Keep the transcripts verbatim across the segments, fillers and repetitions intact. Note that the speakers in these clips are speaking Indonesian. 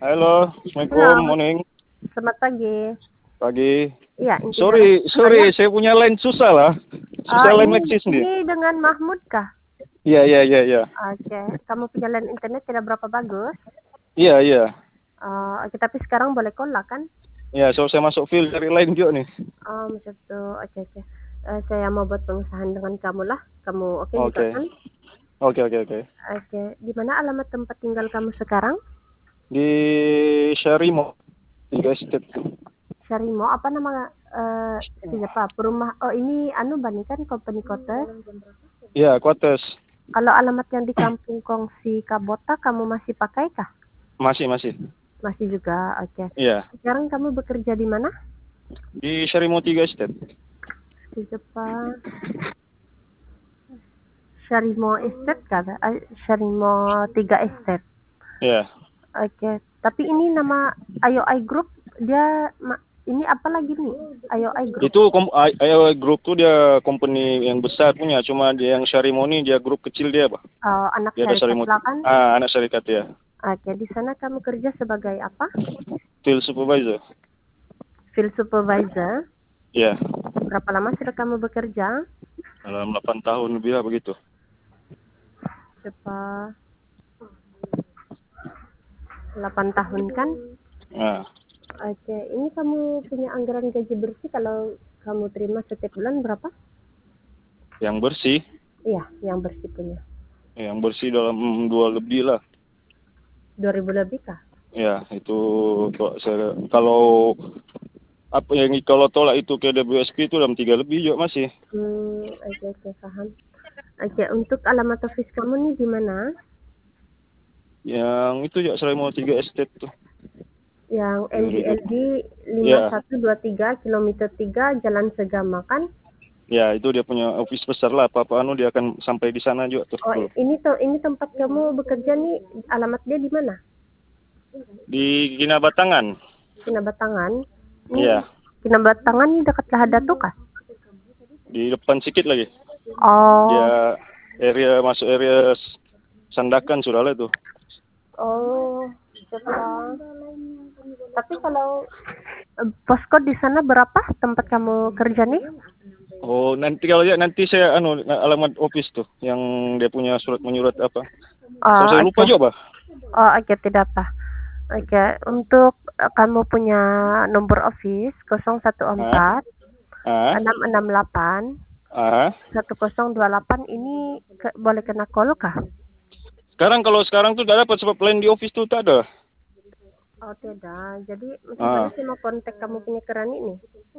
Halo, Assalamualaikum, Halo, morning, selamat pagi. pagi. Iya, intinya Sorry, namanya, sorry, saya punya line susah lah. eee, Susah line ini Maxis nih. ini dengan Mahmud kah? Iya, iya, iya, iya. Oke, kamu punya line internet tidak berapa bagus? Iya, iya. Oh, oke, tapi sekarang boleh call lah kan? Iya, so saya masuk field dari line juga nih. Oh, macam tu. Oke, oke. Eee, saya mau buat pengusahaan dengan kamu lah. Kamu oke juga Oke. kan? Oke, oke, oke. Oke, di mana alamat tempat tinggal kamu sekarang? Di Sharimo, tiga Estate. Syarimo, apa nama, eee, siapa? Perumah oh ini anu Bani kan company quarters? Iya, Kuates. Kalau alamat yang di Kampung Kongsi Kabota kamu masih pakai kah? Masih, masih. Masih juga, oke. Iya, Sekarang kamu bekerja di mana? di Sharimo tiga Estate. Di Jepang. Sharimo Estate kata? Eh, Sharimo tiga Estate. Iya. Oke. Tapi ini nama I O I Group, dia ma, ini apa lagi nih? I O I Group. Itu kom I- I O I Group tuh dia company yang besar punya, cuma dia yang Sharimo ini dia grup kecil dia, Pak. Oh, anak Dia ada syarikat Sharimo. lah kan? Ah, anak syarikat ya. Oke, di sana kamu kerja sebagai apa? Field supervisor. Field Supervisor. Iya. Berapa lama sudah kamu bekerja? Dalam delapan tahun lebih lah begitu. Cepat. delapan tahun kan? Nah, Oke, ini kamu punya anggaran gaji bersih kalau kamu terima setiap bulan berapa? yang bersih, Iya, yang bersih punya. yang bersih dalam dua lebih lah. dua ribu lebih kah? Ya, itu kok saya, kalau apa yang kalau tolak itu ke W S P itu dalam tiga lebih juga masih. Hmm, oke oke paham. Oke, untuk alamat office kamu nih di mana? Yang itu ya Seraimo tiga Estate tuh. Yang M D L D lima Ya, satu dua tiga kilometer tiga Jalan Segama kan? ya itu dia punya office besar lah. Apa-apa anu dia akan sampai di sana juga tuh. Oh, ini tuh ini tempat kamu bekerja nih, alamat dia di mana? Di Ginabatangan. Kinabatangan. Ini Iya, Kinabatangan ini dekat Lahadatu kah? di depan sedikit lagi. Oh, Dia area masuk area Sandakan sudah lah itu. oh, setelah. Tapi kalau eh, postcode di sana berapa tempat kamu kerja nih? Oh, nanti kalau ya nanti saya anu alamat office tuh yang dia punya surat menyurat apa. So, Oh, saya lupa oke. juga, Pak. Oh, oke, tidak apa. Oke, untuk eh, kamu punya nomor office nol satu empat Ah, enam enam delapan ah. satu nol dua delapan ini ke, boleh kena call kah? Sekarang kalau sekarang tuh tidak dapat sebab line di office tuh tak ada. Oh, tidak. Jadi macam mana Ah. saya mau kontak kamu punya kerani nih?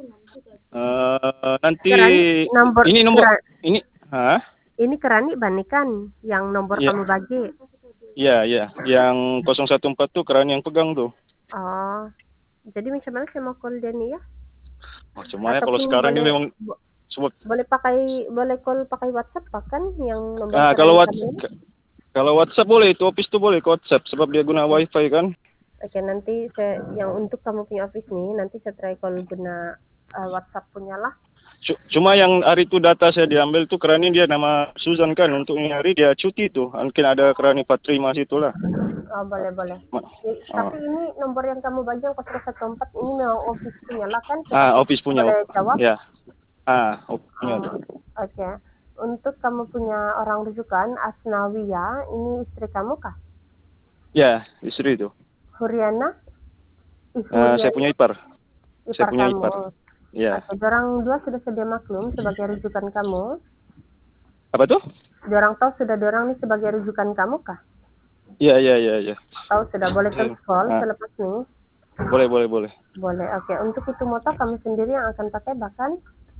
Uh, nanti Kerani nomor ini nomor kera- ini, ah, ini kerani Bani kan yang nomor ya, kamu bagi. ya, ya, yang nol satu empat tuh keran yang pegang tuh. Oh, jadi macam mana saya mau call dia nih ya? Oh, cuma ya kalau Ataupun sekarang ini boleh memang bo- sebab boleh pakai boleh call pakai WhatsApp kan yang nomor ah, kalau kerani what, kamu ini? kalau WhatsApp boleh, itu office tuh boleh ke WhatsApp sebab dia guna WiFi kan. Oke, nanti saya yang untuk kamu punya office nih, nanti saya try call guna uh, WhatsApp punya lah. Cuma yang hari itu data saya diambil tuh kerani dia nama Susan kan, untuk ini hari dia cuti tuh. Mungkin ada kerani Patri masih itulah. Oh, boleh, boleh. Ma- Eh, oh. Tapi ini nomor yang kamu bagi yang nol satu empat ini memang office punya lah kan? Ah, Kita office punya. boleh jawab? Ya. Ah, office punya. Oh, oke. Untuk kamu punya orang rujukan, Asnawiyah, ini istri kamu kah? Ya, istri itu. Huriana? Ih, Ah, saya Huriana, punya ipar. Saya ipar punya kamu. ipar. Ya. Oke, dorang dua sudah sedia maklum sebagai rujukan kamu. Apa tuh? Dorang tahu sudah dorang nih sebagai rujukan kamu kah? Iya, iya, iya, iya. Tahu sudah boleh Eh, terus call ah, selepas nih. boleh, boleh, boleh. Boleh, oke. Untuk itu motor kamu sendiri yang akan pakai bahkan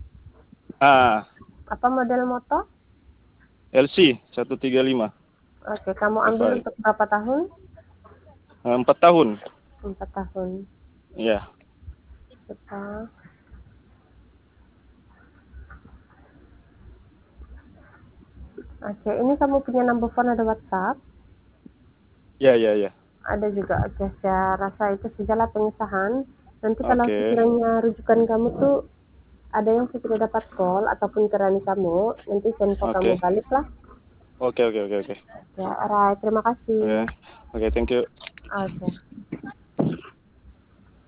Ah, apa model motor? L C seratus tiga puluh lima. Oke, kamu ambil F I. untuk berapa tahun? Ah, empat tahun. Empat tahun. Iya. Kita. Oke, ini kamu punya number phone ada WhatsApp? Iya, iya, iya. Ada juga. Oke, saya rasa itu sajalah pengesahan. Nanti kalau Oke. sekiranya rujukan kamu tuh ada yang saya tidak dapat call ataupun kerani kamu, nanti saya info Oke. kamu balik lah. Oke, oke, oke, oke. Ya, alright. Terima kasih. Oke. Oke, thank you. Oke.